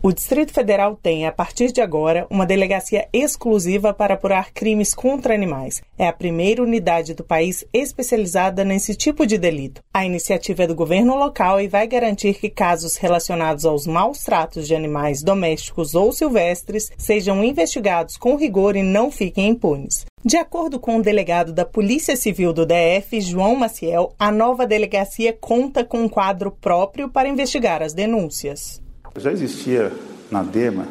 O Distrito Federal tem, a partir de agora, uma delegacia exclusiva para apurar crimes contra animais. É a primeira unidade do país especializada nesse tipo de delito. A iniciativa é do governo local e vai garantir que casos relacionados aos maus tratos de animais domésticos ou silvestres sejam investigados com rigor e não fiquem impunes. De acordo com o delegado da Polícia Civil do DF, João Maciel, a nova delegacia conta com um quadro próprio para investigar as denúncias. Já existia na DEMA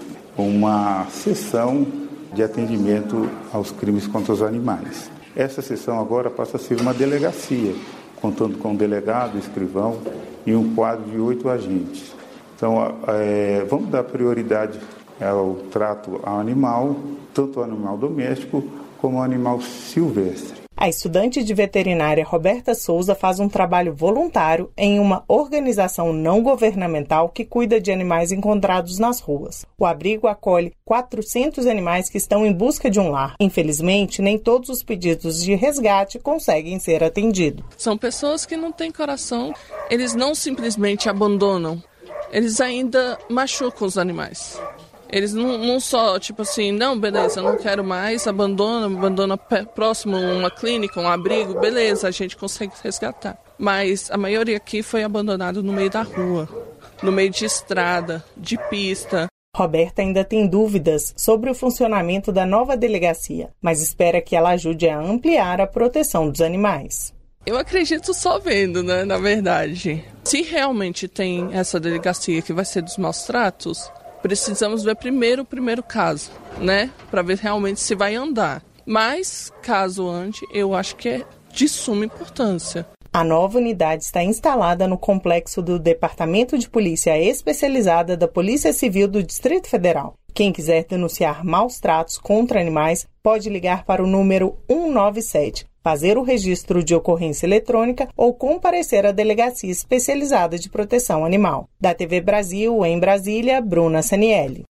uma seção de atendimento aos crimes contra os animais. Essa seção agora passa a ser uma delegacia, contando com um delegado, escrivão e um quadro de 8 agentes. Então, vamos dar prioridade ao trato ao animal, tanto ao animal doméstico como ao animal silvestre. A estudante de veterinária Roberta Souza faz um trabalho voluntário em uma organização não governamental que cuida de animais encontrados nas ruas. O abrigo acolhe 400 animais que estão em busca de um lar. Infelizmente, nem todos os pedidos de resgate conseguem ser atendidos. São pessoas que não têm coração, eles não simplesmente abandonam, eles ainda machucam os animais. Eles não só, tipo assim, não, beleza, eu não quero mais, abandona próximo a uma clínica, um abrigo, beleza, a gente consegue resgatar. Mas a maioria aqui foi abandonado no meio da rua, no meio de estrada, de pista. Roberta ainda tem dúvidas sobre o funcionamento da nova delegacia, mas espera que ela ajude a ampliar a proteção dos animais. Eu acredito só vendo, né, na verdade. Se realmente tem essa delegacia que vai ser dos maus tratos, precisamos ver primeiro o primeiro caso, né? Para ver realmente se vai andar. Mas, caso ande, eu acho que é de suma importância. A nova unidade está instalada no complexo do Departamento de Polícia Especializada da Polícia Civil do Distrito Federal. Quem quiser denunciar maus tratos contra animais pode ligar para o número 197, fazer o registro de ocorrência eletrônica ou comparecer à Delegacia Especializada de Proteção Animal. Da TV Brasil, em Brasília, Bruna Sanielli.